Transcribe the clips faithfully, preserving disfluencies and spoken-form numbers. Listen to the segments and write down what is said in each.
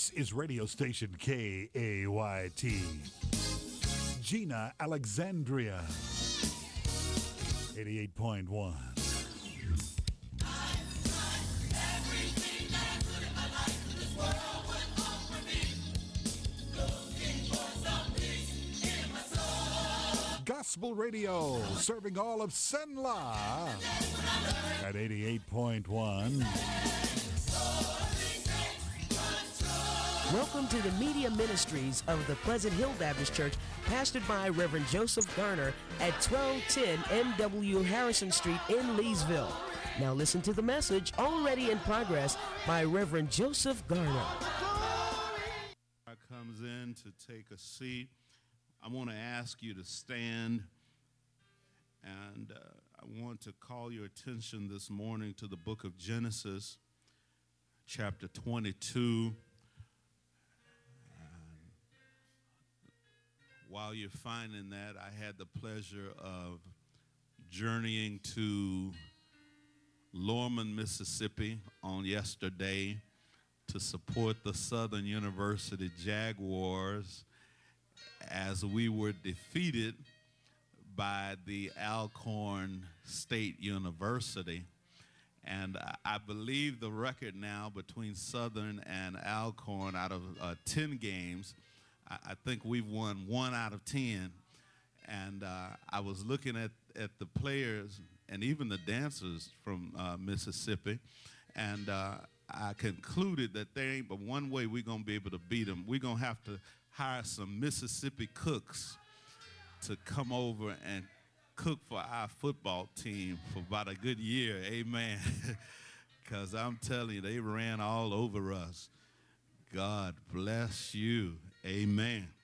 This is radio station K A Y T. Gina Alexandria, eighty-eight point one. Gospel Radio, serving all of Senla at eighty-eight point one. Welcome to the media ministries of the Pleasant Hill Baptist Church, pastored by Reverend Joseph Garner at twelve ten M W Harrison Street in Leesville. Now listen to the message already in progress by Reverend Joseph Garner. Comes in to take a seat. I want to ask you to stand, and uh, I want to call your attention this morning to the book of Genesis, chapter twenty-two. And while you're finding that, I had the pleasure of journeying to Lorman, Mississippi on yesterday to support the Southern University Jaguars as we were defeated by the Alcorn State University. And I believe the record now between Southern and Alcorn, out of uh, ten games, I think we've won one out of ten. And uh, I was looking at, at the players and even the dancers from uh, Mississippi, and uh, I concluded that there ain't but one way we're going to be able to beat them. We're going to have to hire some Mississippi cooks to come over and cook for our football team for about a good year, amen. Because I'm telling you, they ran all over us. God bless you, amen.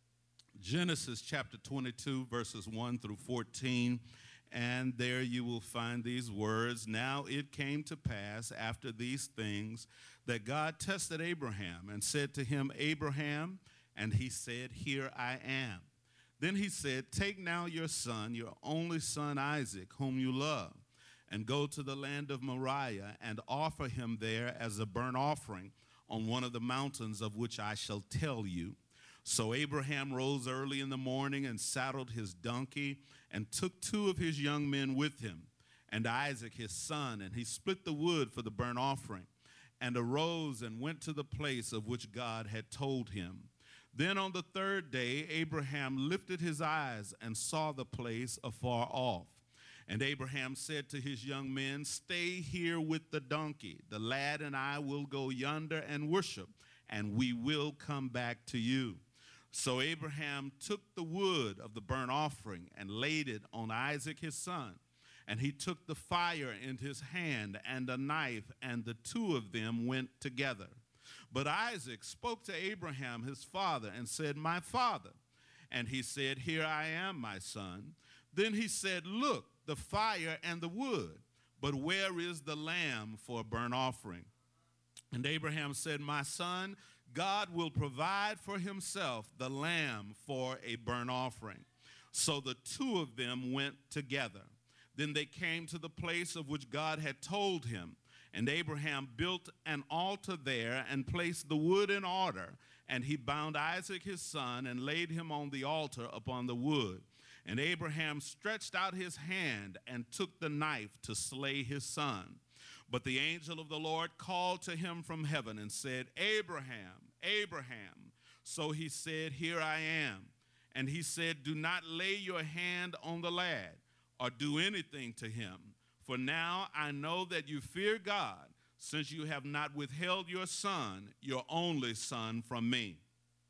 Genesis chapter twenty-two, verses one through fourteen, and there you will find these words. Now it came to pass after these things that God tested Abraham and said to him, Abraham, and he said, Here I am. Then he said, Take now your son, your only son Isaac, whom you love, and go to the land of Moriah and offer him there as a burnt offering on one of the mountains of which I shall tell you. So Abraham rose early in the morning and saddled his donkey and took two of his young men with him, and Isaac his son, and he split the wood for the burnt offering, and arose and went to the place of which God had told him. Then on the third day, Abraham lifted his eyes and saw the place afar off. And Abraham said to his young men, Stay here with the donkey. The lad and I will go yonder and worship, and we will come back to you. So Abraham took the wood of the burnt offering and laid it on Isaac his son. And he took the fire in his hand and a knife, and the two of them went together. But Isaac spoke to Abraham his father and said, My father. And he said, Here I am, my son. Then he said, Look, the fire and the wood, but where is the lamb for a burnt offering? And Abraham said, My son, God will provide for himself the lamb for a burnt offering. So the two of them went together. Then they came to the place of which God had told him. And Abraham built an altar there and placed the wood in order. And he bound Isaac his son and laid him on the altar upon the wood. And Abraham stretched out his hand and took the knife to slay his son. But the angel of the Lord called to him from heaven and said, Abraham, Abraham. So he said, Here I am. And he said, Do not lay your hand on the lad or do anything to him. For now I know that you fear God, since you have not withheld your son, your only son, from me.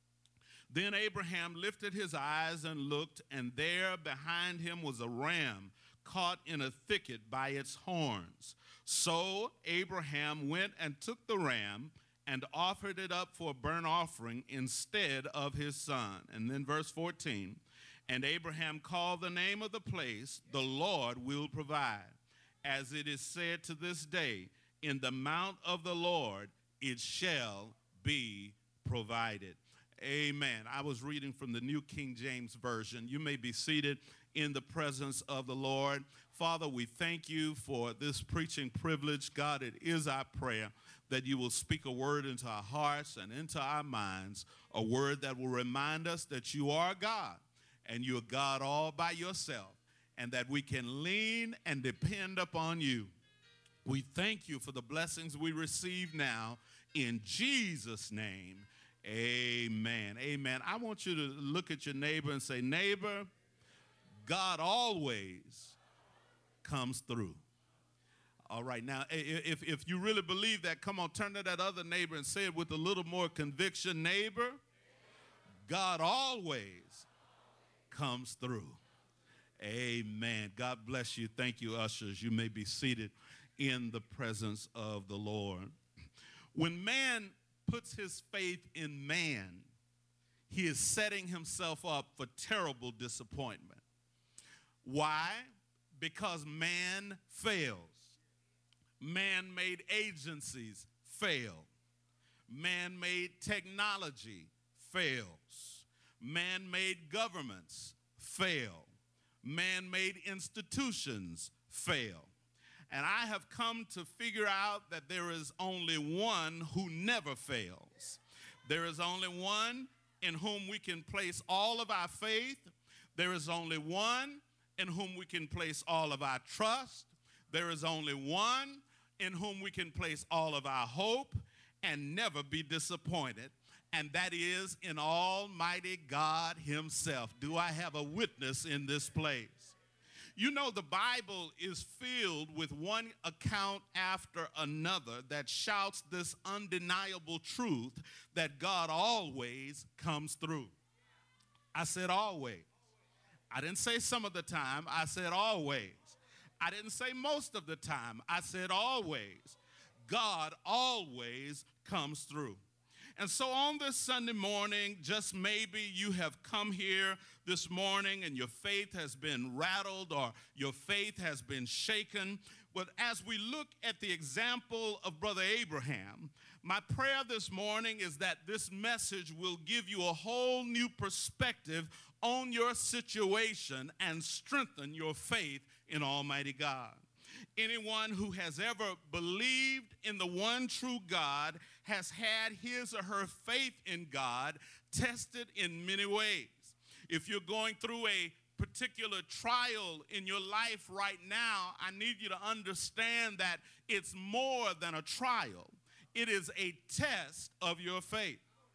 Then Abraham lifted his eyes and looked, and there behind him was a ram caught in a thicket by its horns. So Abraham went and took the ram and offered it up for a burnt offering instead of his son. And then verse fourteen, and Abraham called the name of the place, The Lord Will Provide. As it is said to this day, in the mount of the Lord it shall be provided. Amen. I was reading from the New King James Version. You may be seated in the presence of the Lord. Father, we thank you for this preaching privilege. God, it is our prayer that you will speak a word into our hearts and into our minds, a word that will remind us that you are God and you're God all by yourself, and that we can lean and depend upon you. We thank you for the blessings we receive now in Jesus' name. Amen. Amen. I want you to look at your neighbor and say, neighbor, God always comes through. All right, now, if, if you really believe that, come on, turn to that other neighbor and say it with a little more conviction. Neighbor, God always comes through. Amen. God bless you. Thank you, ushers. You may be seated in the presence of the Lord. When man puts his faith in man, he is setting himself up for terrible disappointment. Why? Because man fails. Man-made agencies fail. Man-made technology fails. Man-made governments fail. Man-made institutions fail. And I have come to figure out that there is only one who never fails. There is only one in whom we can place all of our faith. There is only one in whom we can place all of our trust. There is only one in whom we can place all of our hope and never be disappointed, and that is in Almighty God himself. Do I have a witness in this place? You know, the Bible is filled with one account after another that shouts this undeniable truth that God always comes through. I said always. I didn't say some of the time. I said always. I didn't say most of the time. I said always. God always comes through. And so on this Sunday morning, just maybe you have come here this morning and your faith has been rattled or your faith has been shaken. But as we look at the example of Brother Abraham, my prayer this morning is that this message will give you a whole new perspective on your situation and strengthen your faith in Almighty God. Anyone who has ever believed in the one true God has had his or her faith in God tested in many ways. If you're going through a particular trial in your life right now, I need you to understand that it's more than a trial. It is a test of your faith.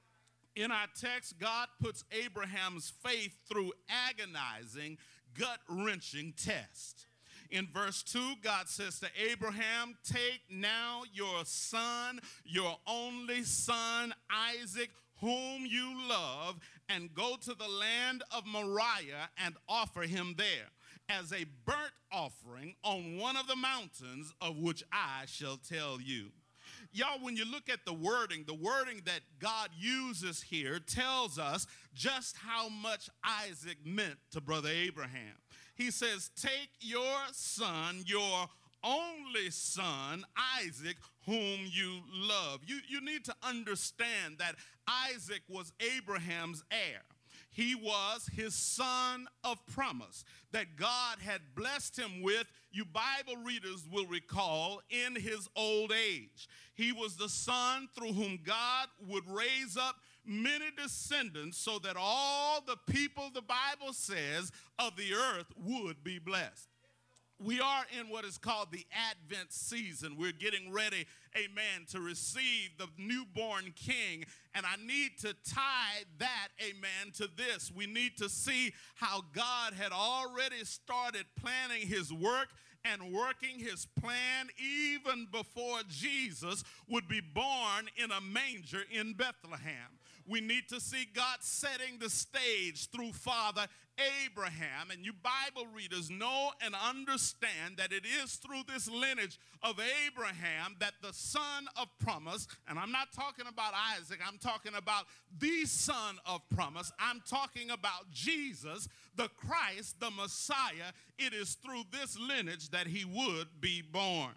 In our text, God puts Abraham's faith through agonizing, gut-wrenching test. In verse two, God says to Abraham, take now your son, your only son, Isaac, whom you love, and go to the land of Moriah and offer him there as a burnt offering on one of the mountains of which I shall tell you. Y'all, when you look at the wording, the wording that God uses here tells us just how much Isaac meant to Brother Abraham. He says, take your son, your only son, Isaac, whom you love. You, you need to understand that Isaac was Abraham's heir. He was his son of promise that God had blessed him with, you Bible readers will recall, in his old age. He was the son through whom God would raise up many descendants so that all the people, the Bible says, of the earth would be blessed. We are in what is called the Advent season. We're getting ready, amen, to receive the newborn king. And I need to tie that, amen, to this. We need to see how God had already started planning his work and working his plan even before Jesus would be born in a manger in Bethlehem. We need to see God setting the stage through Father Abraham. And you Bible readers know and understand that it is through this lineage of Abraham that the son of promise, and I'm not talking about Isaac, I'm talking about the son of promise. I'm talking about Jesus, the Christ, the Messiah. It is through this lineage that he would be born.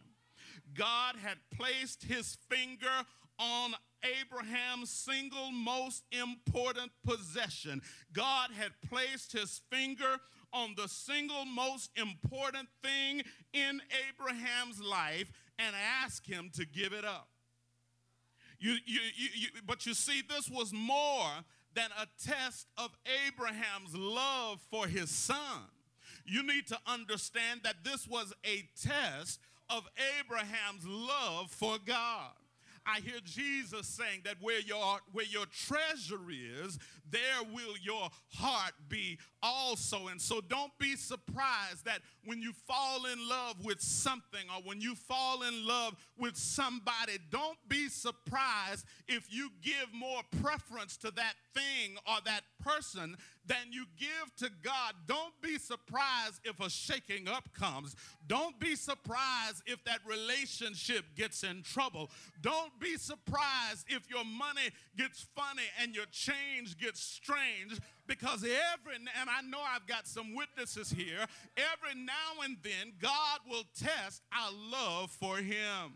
God had placed his finger on Abraham's single most important possession. God had placed his finger on the single most important thing in Abraham's life and ask him to give it up. You, you, you, you, but you see, this was more than a test of Abraham's love for his son. You need to understand that this was a test of Abraham's love for God. I hear Jesus saying that where your, where your treasure is, there will your heart be also. And so don't be surprised that when you fall in love with something or when you fall in love with somebody, don't be surprised if you give more preference to that thing or that person than you give to God. Don't be surprised if a shaking up comes. Don't be surprised if that relationship gets in trouble. Don't be surprised if your money gets funny and your change gets strange, because every, and I know I've got some witnesses here, every now and then God will test our love for him.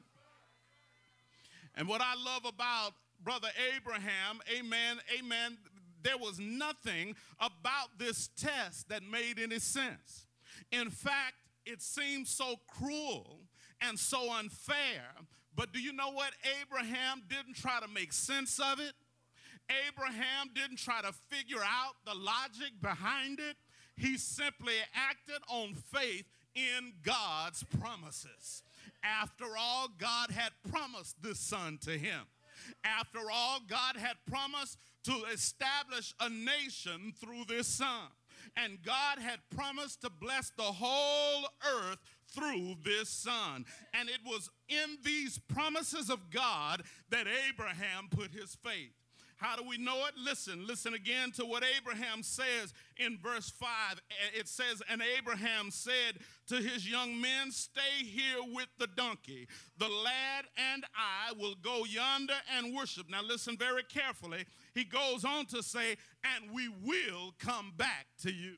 And what I love about Brother Abraham, amen, amen, there was nothing about this test that made any sense. In fact, it seemed so cruel and so unfair. But do you know what? Abraham didn't try to make sense of it. Abraham didn't try to figure out the logic behind it. He simply acted on faith in God's promises. After all, God had promised this son to him. After all, God had promised to establish a nation through this son. And God had promised to bless the whole earth through this son. And it was in these promises of God that Abraham put his faith. How do we know it? Listen, listen again to what Abraham says in verse five. It says, and Abraham said to his young men, stay here with the donkey. The lad and I will go yonder and worship. Now listen very carefully. He goes on to say, and we will come back to you.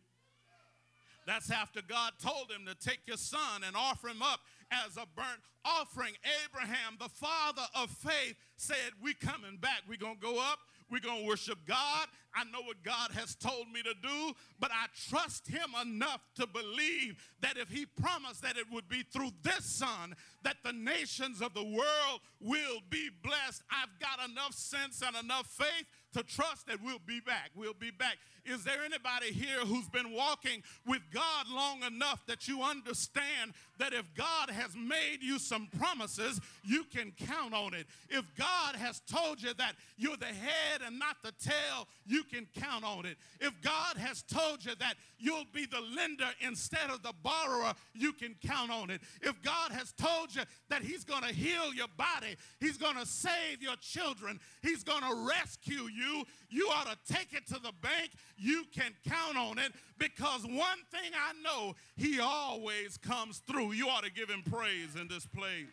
That's after God told him to take your son and offer him up as a burnt offering. Abraham, the father of faith, said, we coming back. We're going to go up. We're going to worship God. I know what God has told me to do, but I trust him enough to believe that if he promised that it would be through this son that the nations of the world will be blessed, I've got enough sense and enough faith to trust that we'll be back. We'll be back. Is there anybody here who's been walking with God long enough that you understand that if God has made you some promises, you can count on it? If God has told you that you're the head and not the tail, you can count on it. If God has told you that you'll be the lender instead of the borrower, you can count on it. If God has told you that he's going to heal your body, he's going to save your children, he's going to rescue you, you ought to take it to the bank. You can count on it, because one thing I know, he always comes through. You ought to give him praise in this place.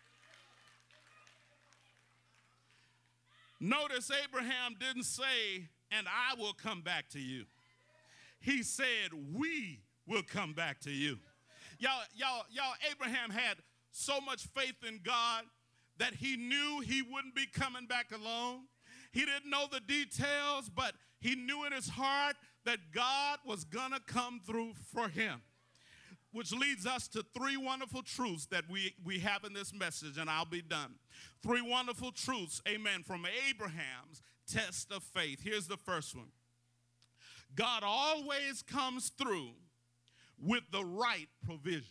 Notice Abraham didn't say, and I will come back to you. He said, we will come back to you. Y'all, y'all, y'all, Abraham had so much faith in God that he knew he wouldn't be coming back alone. He didn't know the details, but he knew in his heart that God was going to come through for him. Which leads us to three wonderful truths that we, we have in this message, and I'll be done. Three wonderful truths, amen, from Abraham's test of faith. Here's the first one. God always comes through with the right provision.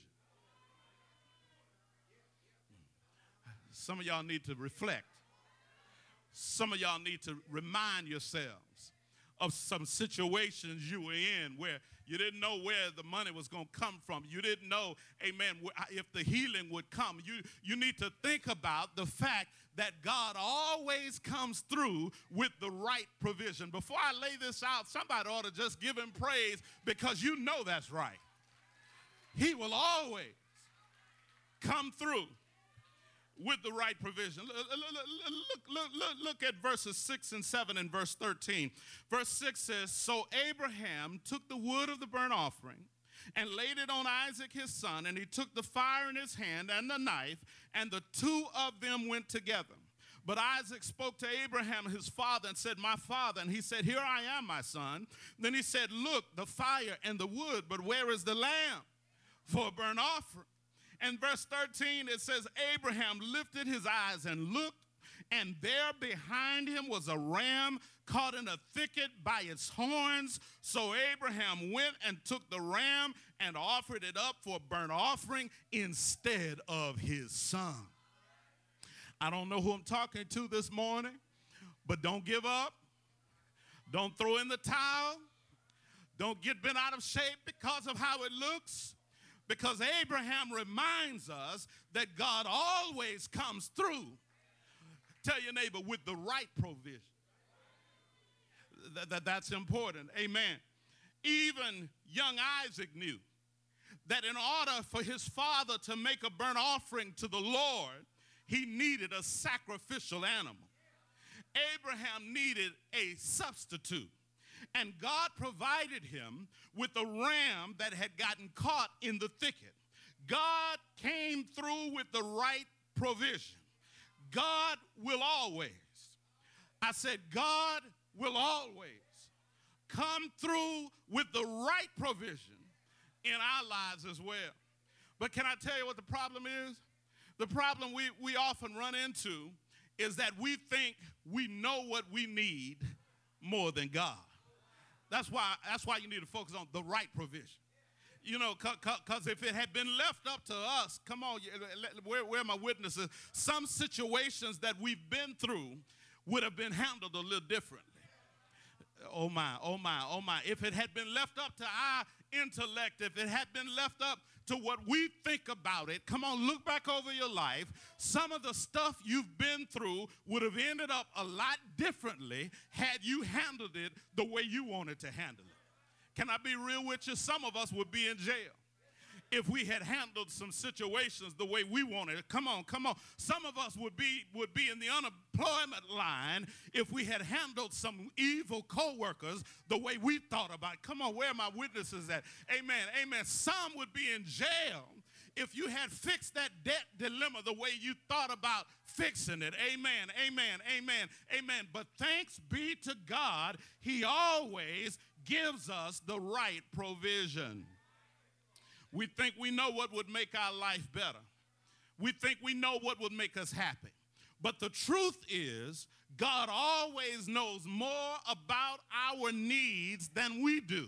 Some of y'all need to reflect. Some of y'all need to remind yourselves of some situations you were in where you didn't know where the money was going to come from. You didn't know, amen, if the healing would come. You, you need to think about the fact that God always comes through with the right provision. Before I lay this out, somebody ought to just give him praise, because you know that's right. He will always come through with the right provision. Look, look, look, look, look at verses six and seven and verse thirteen. Verse six says, so Abraham took the wood of the burnt offering and laid it on Isaac his son, and he took the fire in his hand and the knife, and the two of them went together. But Isaac spoke to Abraham, his father, and said, my father. And he said, here I am, my son. Then he said, look, the fire and the wood, but where is the lamb for a burnt offering? And verse thirteen, it says, Abraham lifted his eyes and looked, and there behind him was a ram caught in a thicket by its horns. So Abraham went and took the ram and offered it up for a burnt offering instead of his son. I don't know who I'm talking to this morning, but don't give up. Don't throw in the towel. Don't get bent out of shape because of how it looks. Because Abraham reminds us that God always comes through. Tell your neighbor, with the right provision. That, that, that's important. Amen. Even young Isaac knew that in order for his father to make a burnt offering to the Lord, he needed a sacrificial animal. Abraham needed a substitute. And God provided him with a ram that had gotten caught in the thicket. God came through with the right provision. God will always, I said, God will always come through with the right provision in our lives as well. But can I tell you what the problem is? The problem we, we often run into is that we think we know what we need more than God. That's why, that's why you need to focus on the right provision. You know, because if it had been left up to us, come on, where, where are my witnesses? Some situations that we've been through would have been handled a little differently. Oh my, oh my, oh my. If it had been left up to our intellect, if it had been left up to what we think about it, come on, look back over your life. Some of the stuff you've been through would have ended up a lot differently had you handled it the way you wanted to handle it. Can I be real with you? Some of us would be in jail if we had handled some situations the way we wanted it. Come on, come on. Some of us would be would be in the unemployment line if we had handled some evil co-workers the way we thought about it. Come on, where are my witnesses at? Amen, amen. Some would be in jail if you had fixed that debt dilemma the way you thought about fixing it. Amen, amen, amen, amen. But thanks be to God, he always gives us the right provision. We think we know what would make our life better. We think we know what would make us happy. But the truth is, God always knows more about our needs than we do.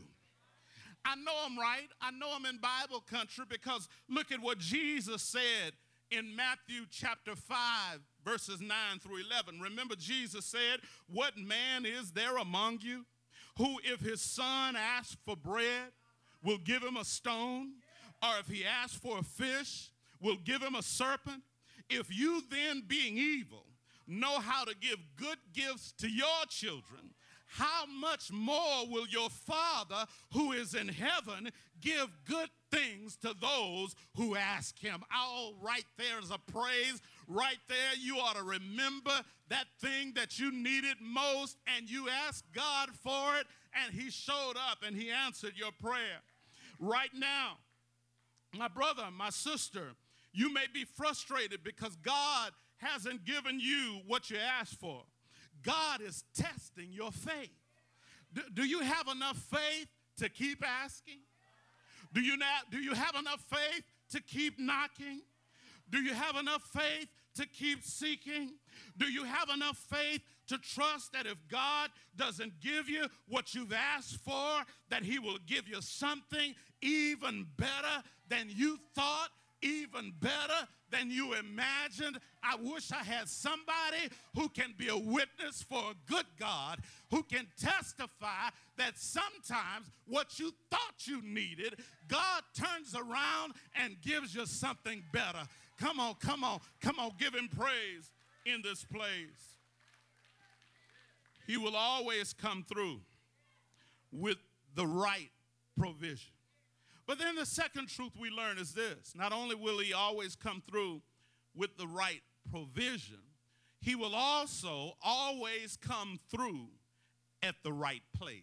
I know I'm right. I know I'm in Bible country because look at what Jesus said in Matthew chapter five, verses nine through eleven. Remember, Jesus said, what man is there among you who, if his son asks for bread, will give him a stone? Or if he asks for a fish, will give him a serpent? If you then, being evil, know how to give good gifts to your children, how much more will your Father who is in heaven give good things to those who ask him? Oh, right there is a praise. Right there, you ought to remember that thing that you needed most, and you asked God for it, and he showed up, and he answered your prayer. Right now, my brother, my sister, you may be frustrated because God hasn't given you what you asked for. God is testing your faith. Do, do you have enough faith to keep asking? Do you, not, do you have enough faith to keep knocking? Do you have enough faith to keep seeking? Do you have enough faith to trust that if God doesn't give you what you've asked for, that he will give you something even better than you thought, even better than you imagined? I wish I had somebody who can be a witness for a good God, who can testify that sometimes what you thought you needed, God turns around and gives you something better. Come on, come on, come on, give him praise in this place. He will always come through with the right provision. But then the second truth we learn is this. Not only will he always come through with the right provision, he will also always come through at the right place.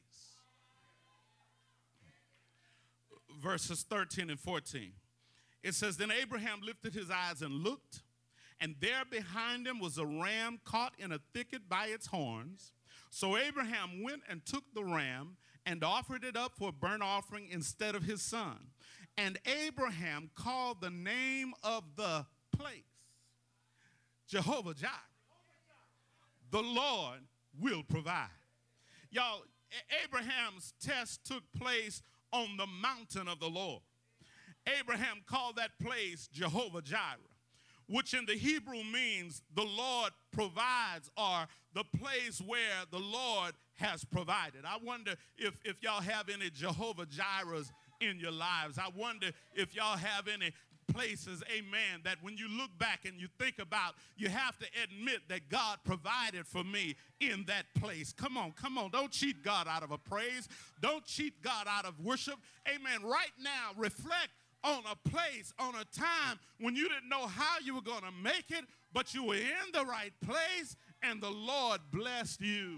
Verses thirteen and fourteen. It says, then Abraham lifted his eyes and looked, and there behind him was a ram caught in a thicket by its horns. So Abraham went and took the ram and offered it up for a burnt offering instead of his son. And Abraham called the name of the place Jehovah Jireh. The Lord will provide. Y'all, Abraham's test took place on the mountain of the Lord. Abraham called that place Jehovah Jireh, which in the Hebrew means the Lord provides, or the place where the Lord has provided. I wonder if, if y'all have any Jehovah Jirehs in your lives. I wonder if y'all have any places, amen, that when you look back and you think about, you have to admit that God provided for me in that place. Come on, come on. Don't cheat God out of a praise. Don't cheat God out of worship. Amen. Right now, reflect on a place, on a time when you didn't know how you were going to make it, but you were in the right place and the Lord blessed you.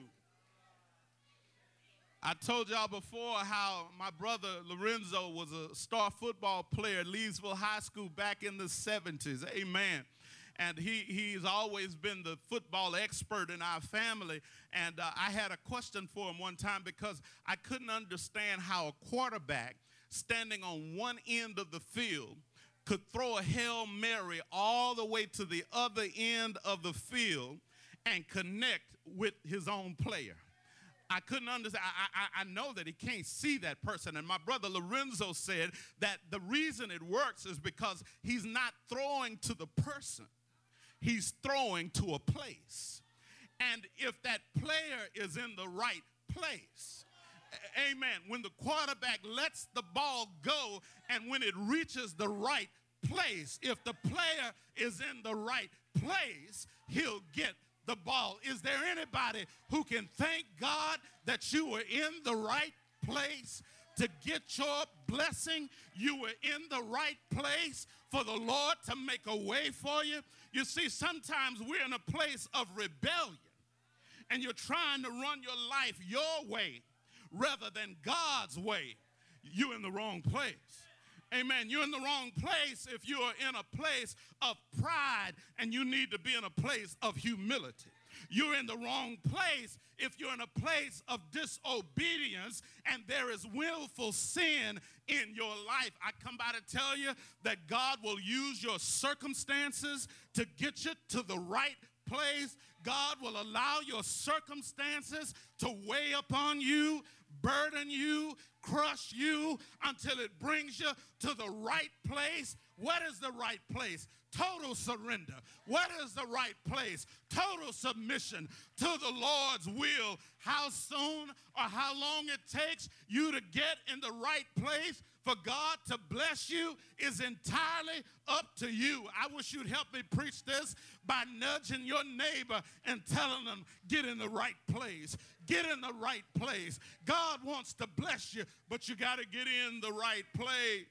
I told y'all before how my brother Lorenzo was a star football player at Leesville High School back in the seventies. Amen. And he, he's always been the football expert in our family. And uh, I had a question for him one time because I couldn't understand how a quarterback standing on one end of the field could throw a Hail Mary all the way to the other end of the field and connect with his own player. I couldn't understand. I, I, I know that he can't see that person. And my brother Lorenzo said that the reason it works is because he's not throwing to the person. He's throwing to a place. And if that player is in the right place, amen, when the quarterback lets the ball go and when it reaches the right place, if the player is in the right place, he'll get the ball. Is there anybody who can thank God that you were in the right place to get your blessing? You were in the right place for the Lord to make a way for you. You see, sometimes we're in a place of rebellion and you're trying to run your life your way rather than God's way. You're in the wrong place. Amen. You're in the wrong place if you are in a place of pride and you need to be in a place of humility. You're in the wrong place if you're in a place of disobedience and there is willful sin in your life. I come by to tell you that God will use your circumstances to get you to the right place. God will allow your circumstances to weigh upon you, burden you, crush you until it brings you to the right place. What is the right place? Total surrender. What is the right place? Total submission to the Lord's will. How soon or how long it takes you to get in the right place for God to bless you is entirely up to you. I wish you'd help me preach this by nudging your neighbor and telling them, get in the right place. Get in the right place. God wants to bless you, but you got to get in the right place.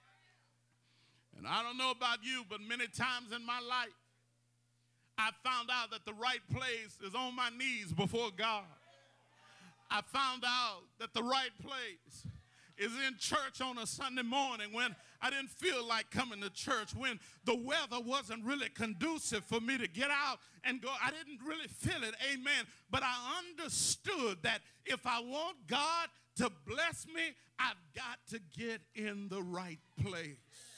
And I don't know about you, but many times in my life, I found out that the right place is on my knees before God. I found out that the right place is in church on a Sunday morning when I didn't feel like coming to church, when the weather wasn't really conducive for me to get out and go. I didn't really feel it, amen. But I understood that if I want God to bless me, I've got to get in the right place.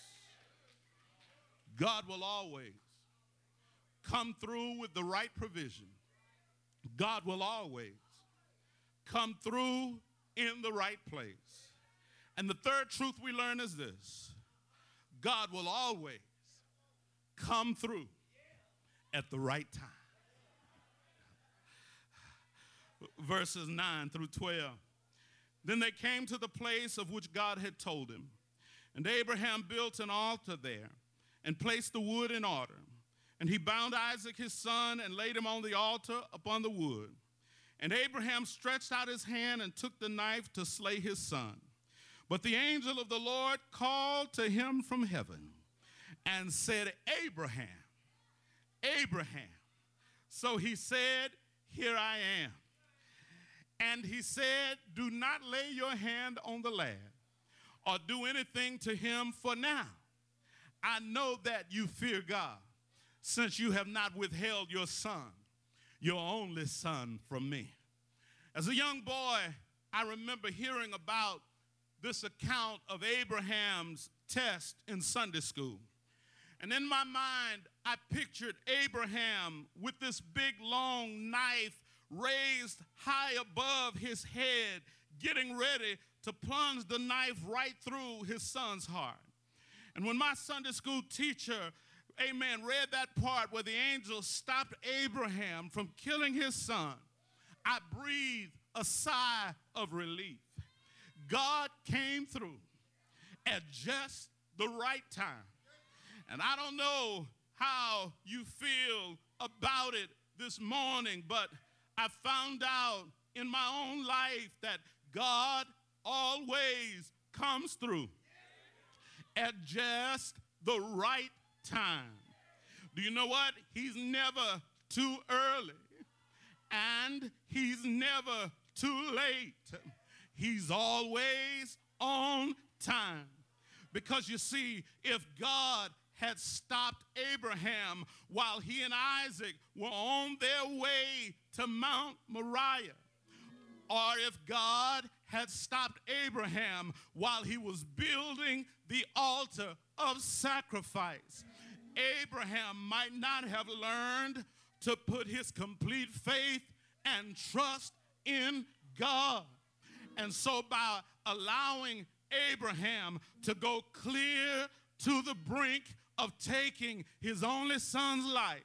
God will always come through with the right provision. God will always come through in the right place. And the third truth we learn is this: God will always come through at the right time. Verses nine through twelve. Then they came to the place of which God had told him. And Abraham built an altar there and placed the wood in order. And he bound Isaac his son and laid him on the altar upon the wood. And Abraham stretched out his hand and took the knife to slay his son. But the angel of the Lord called to him from heaven and said, Abraham, Abraham. So he said, here I am. And he said, do not lay your hand on the lad or do anything to him, for now I know that you fear God, since you have not withheld your son, your only son, from me. As a young boy, I remember hearing about this account of Abraham's test in Sunday school. And in my mind, I pictured Abraham with this big, long knife raised high above his head, getting ready to plunge the knife right through his son's heart. And when my Sunday school teacher, amen, read that part where the angel stopped Abraham from killing his son, I breathed a sigh of relief. God came through at just the right time. And I don't know how you feel about it this morning, but I found out in my own life that God always comes through at just the right time. Do you know what? He's never too early, and he's never too late. He's always on time. Because you see, if God had stopped Abraham while he and Isaac were on their way to Mount Moriah, or if God had stopped Abraham while he was building the altar of sacrifice, Abraham might not have learned to put his complete faith and trust in God. And so by allowing Abraham to go clear to the brink of taking his only son's life,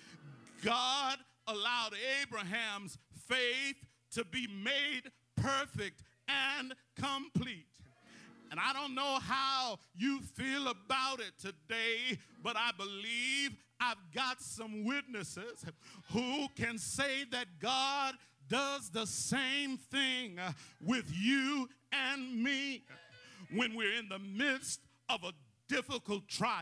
God allowed Abraham's faith to be made perfect and complete. And I don't know how you feel about it today, but I believe I've got some witnesses who can say that God does the same thing with you and me. When we're in the midst of a difficult trial,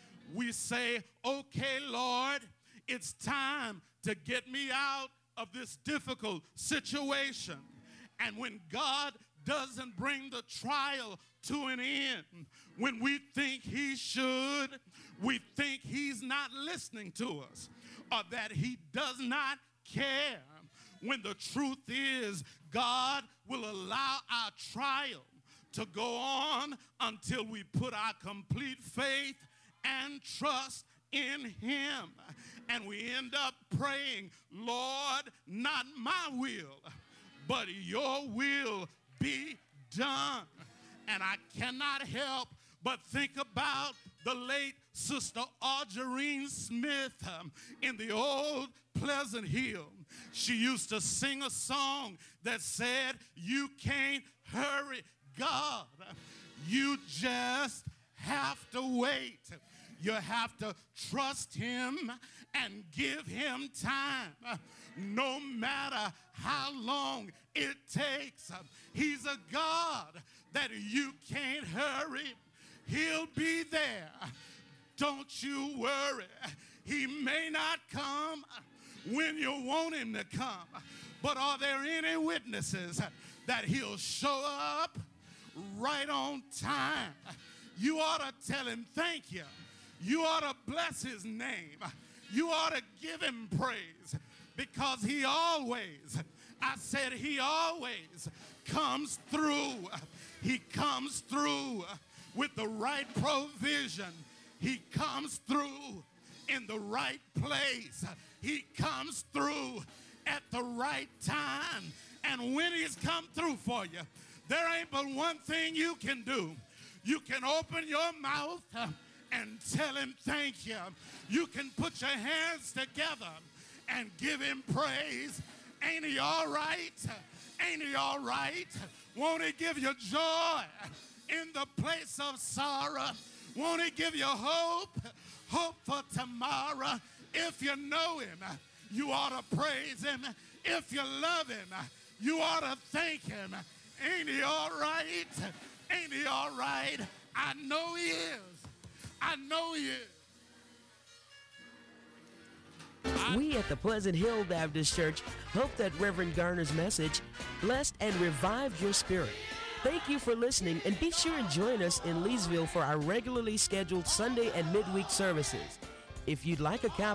we say, okay, Lord, it's time to get me out of this difficult situation. And when God doesn't bring the trial to an end, when we think he should, we think he's not listening to us, or that he does not care. When the truth is, God will allow our trial to go on until we put our complete faith and trust in him. And we end up praying, Lord, not my will, but your will be done. And I cannot help but think about the late Sister Audrey Smith um, in the old Pleasant Hill. She used to sing a song that said, you can't hurry God. You just have to wait. You have to trust him and give him time. No matter how long it takes, he's a God that you can't hurry. He'll be there. Don't you worry. He may not come when you want him to come, but are there any witnesses that he'll show up right on time? You ought to tell him thank you. You ought to bless his name. You ought to give him praise, because he always, I said he always comes through. He comes through with the right provision. He comes through in the right place. He comes through at the right time. And when he's come through for you, there ain't but one thing you can do. You can open your mouth and tell him thank you. You can put your hands together and give him praise. Ain't he all right? Ain't he all right? Won't he give you joy in the place of sorrow? Won't he give you hope? Hope for tomorrow. If you know him, you ought to praise him. If you love him, you ought to thank him. Ain't he all right? Ain't he all right? I know he is. I know he is. We at the Pleasant Hill Baptist Church hope that Reverend Garner's message blessed and revived your spirit. Thank you for listening, and be sure and join us in Leesville for our regularly scheduled Sunday and midweek services. If you'd like a copy